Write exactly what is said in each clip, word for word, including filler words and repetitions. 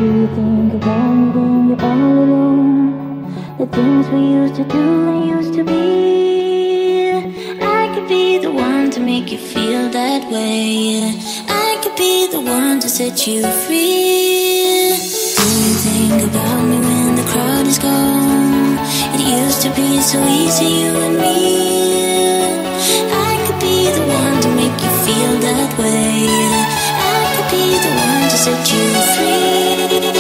you think about me when you're all alone? The things we used to do and used to be. I could be the one to make you feel that way. I could be the one to set you free. Do you think about me when the crowd is gone? It used to be so easy, you and me. I could be the one to make you feel that way. I could be the one to set you free.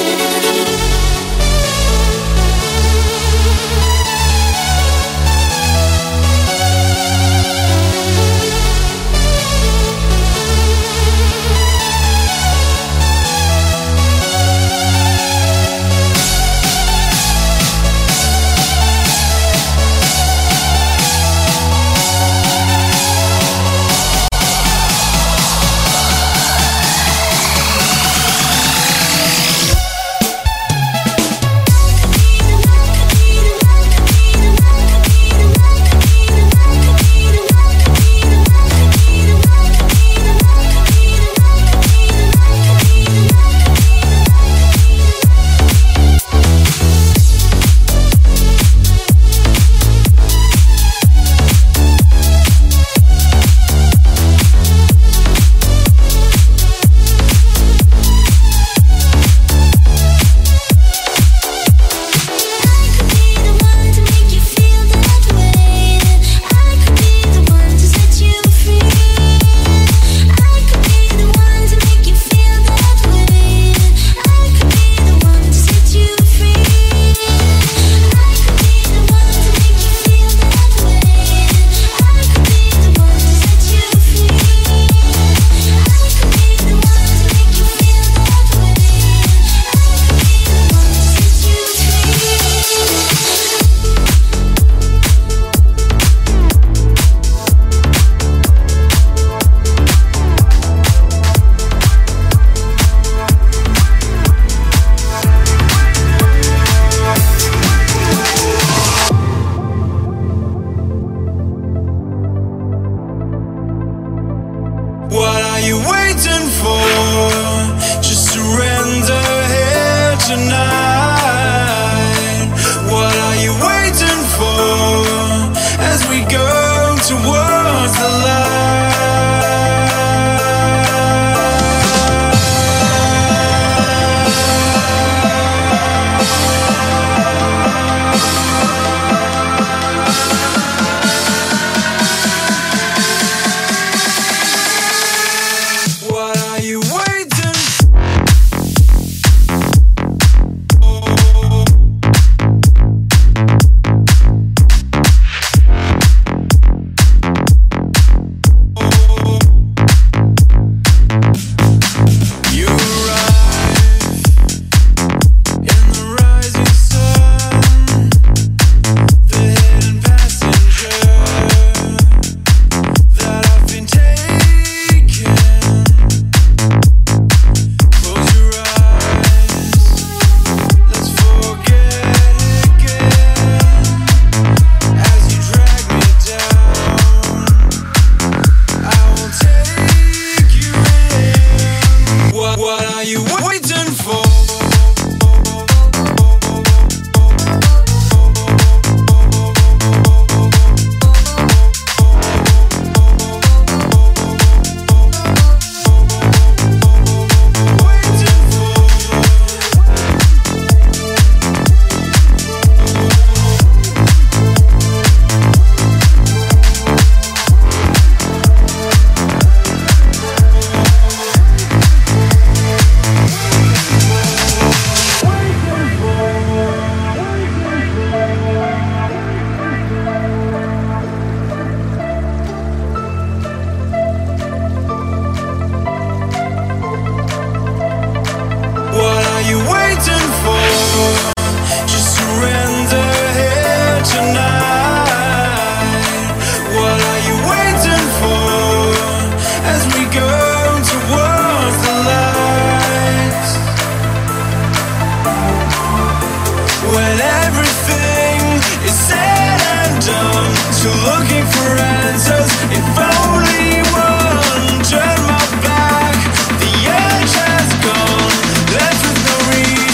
So looking for answers, if only one. Turn my back, the edge has gone, left with no reason.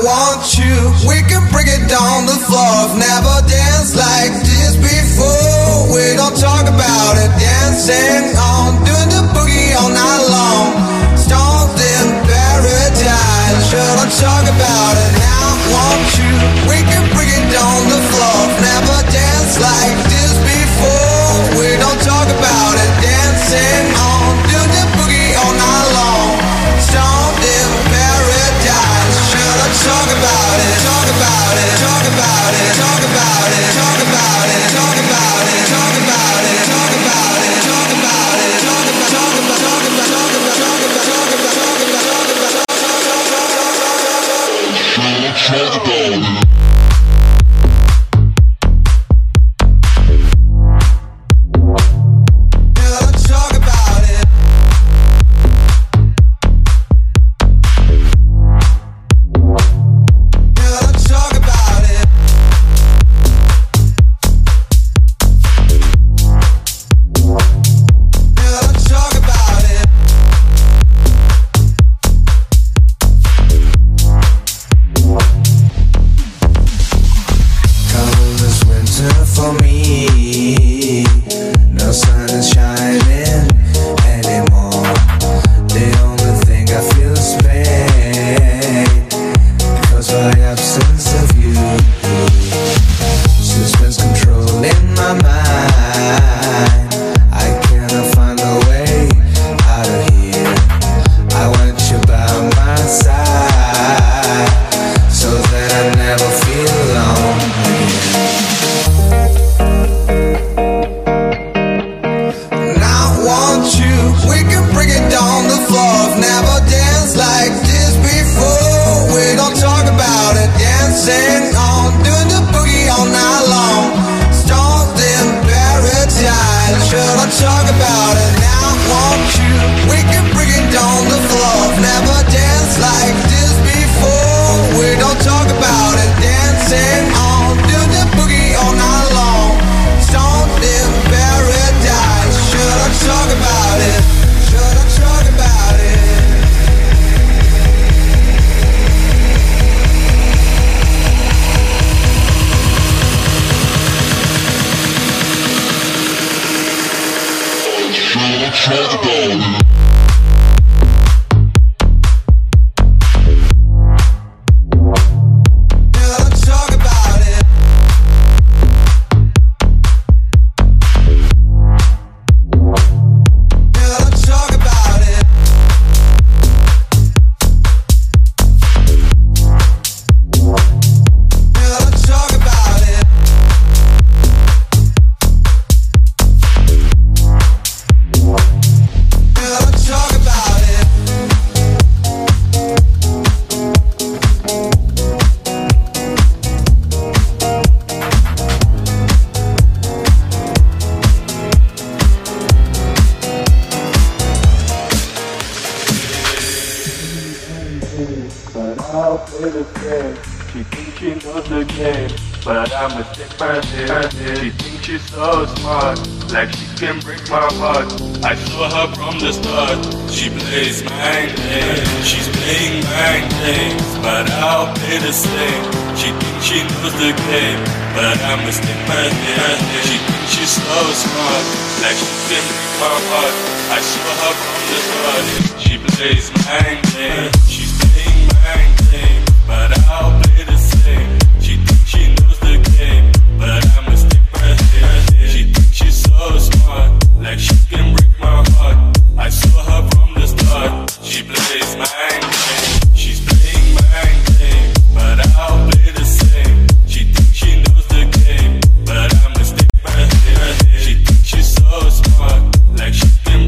want you. We can break it down the floor. I've never danced like this before. We don't talk about it. Dancing on, doing the boogie all night long. Stoned in paradise. Sure, don't talk about it. Now I want you. We can break it down the floor. I've never danced like this before. We don't talk about it. Dancing on, doing the boogie all night long. Stoned in paradise. Should I talk about it? Talk about it. Talk about it. Talk about it. Talk about it. Talk about it. Talk about it. Talk about it. Talk about it. Talk about. Talk about. Talk about. Talk about. Talk about. Talk about. Talk about. Talk about. Talk about.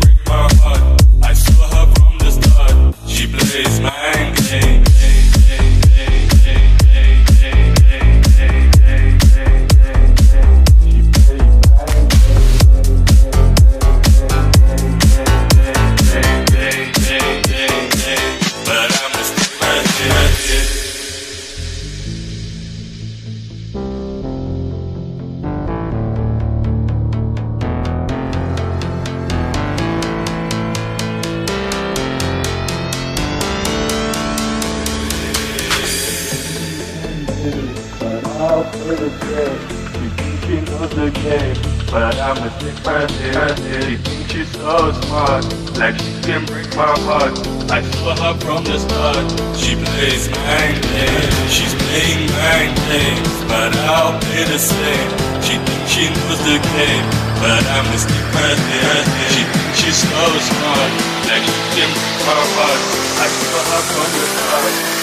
She plays my game. out for the game. She thinks she knows the game, but I'm a sick person. She thinks she's so smart, like she can break my heart. I saw her from the start. She plays mind games, she's playing mind games, but I'll play the same. She thinks she knows the game, but I'm a sick person. She thinks she's so smart, like she can break my heart. I saw her from the start.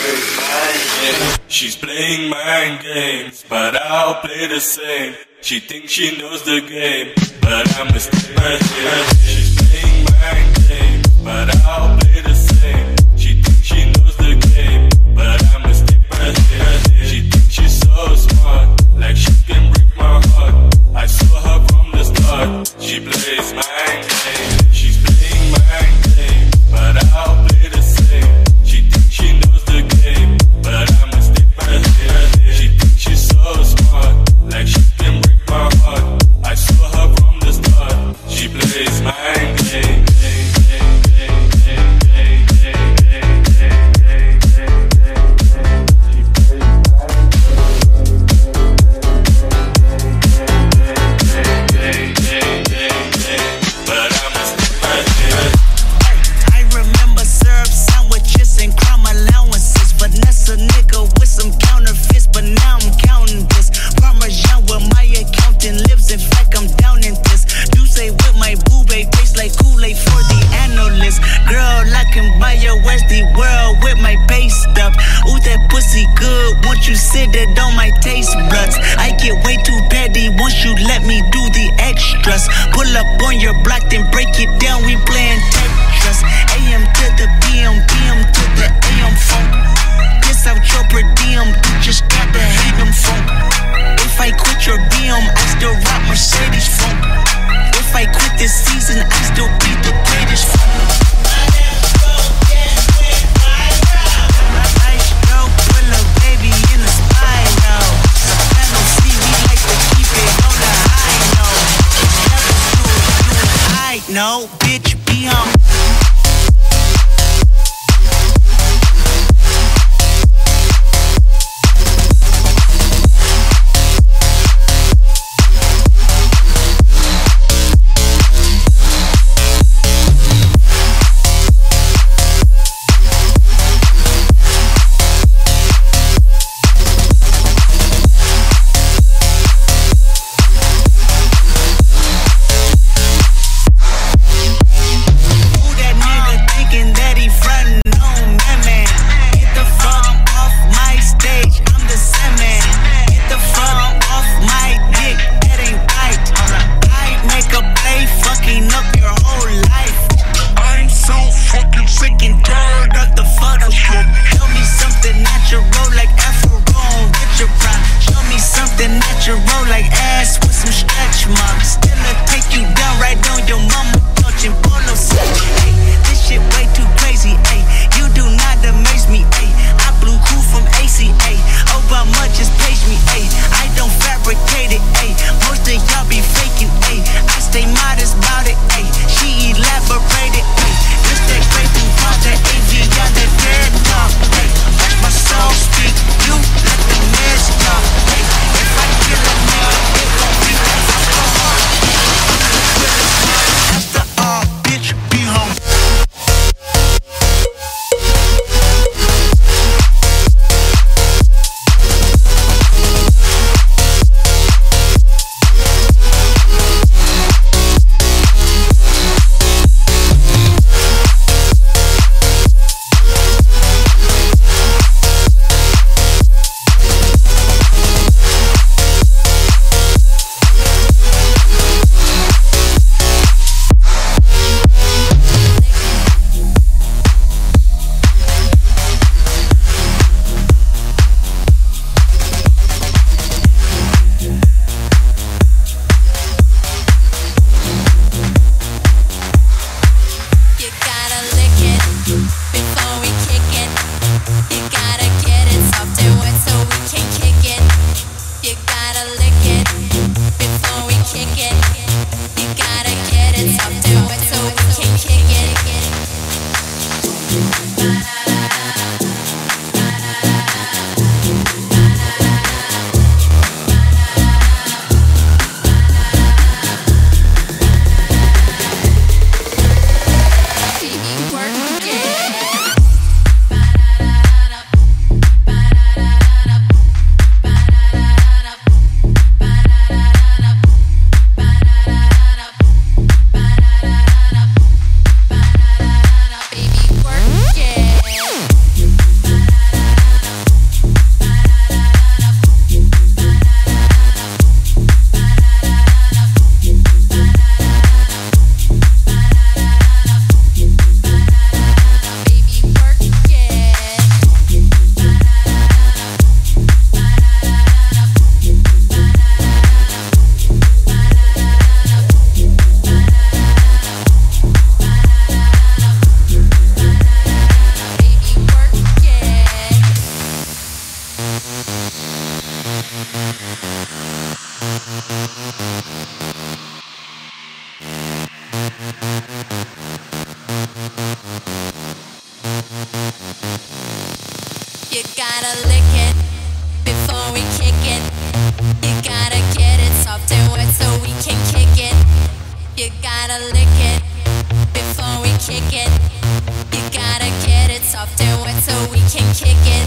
She's playing mind games, but I'll play the same. She thinks she knows the game, but I'm a stupid. She's playing mind games, but I'll play the same. She thinks she knows the game, but I'm a stupid. She thinks she's so smart, like she can break my heart. I saw her from the start. She plays mind games. She's playing mind games, but I'll play the same. She thinks she knows the game, but I'm a stupid. She thinks she's so smart, like she can break my heart. I saw her from the start. She plays mind games. You said that on my taste buds. I get way too petty once you let me do the extras. Pull up on your block, then break it down. We playing Tetris. A M to the P M, P M to the A M funk. Piss out your per diem, you just gotta hate them funk. If I quit your B M, I still rock Mercedes funk. If I quit this season, I still be the greatest funk. No, bitch, be on. If I kill a nigga You gotta lick it before we kick it. You gotta get it soft and wet so we can kick it. You gotta lick it before we kick it. You gotta get it soft and wet so we can kick it.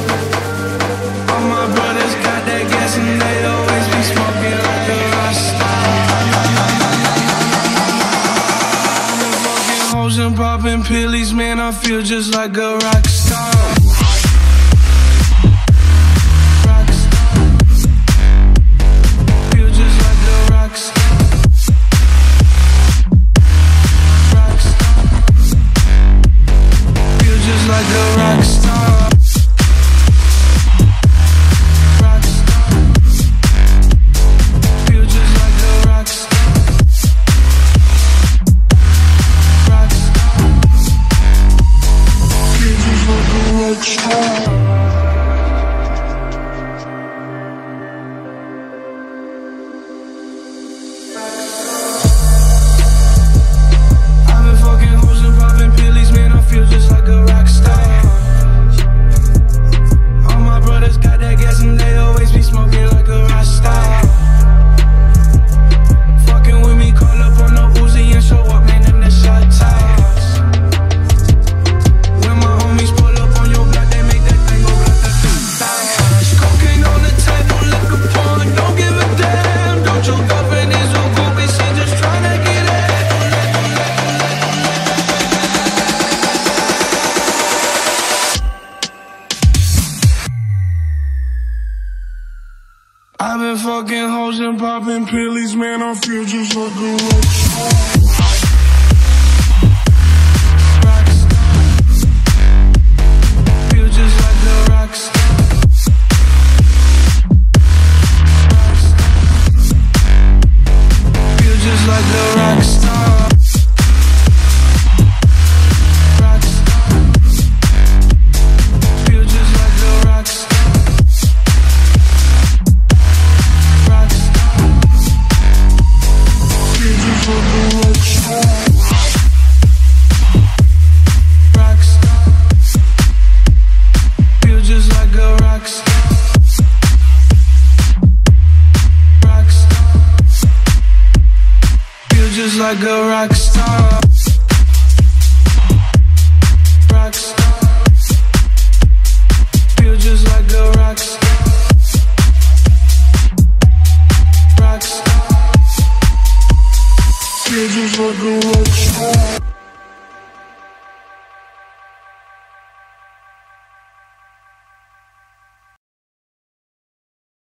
All my brothers got that gas and they always be smoking like a Rasta. feel just like a rock star. Like a rock star. Rock star. Feel just like a rock star. Rock star. Feel just like a rock star. I've been fucking hoes and popping pillies, man, I feel just like a rock star. All my brothers got that gas and they always be smoking like a rock star. Fucking with me, call up on the Uzi and show up, man, in the shot toss. When my homies pull up on your block, they make that thing go like a two-toss. Cocaine on the table, liquor porn, don't give a damn. Don't your girlfriend is a groupie, she just tryna get it. I've been fucking hoes and popping pillies, man, I feel just like a rock star. Rock star. Feel just like a rock star. Rock star. Feel just like a rock star. Rock star. Feel just like a rock star. Just like a rock star.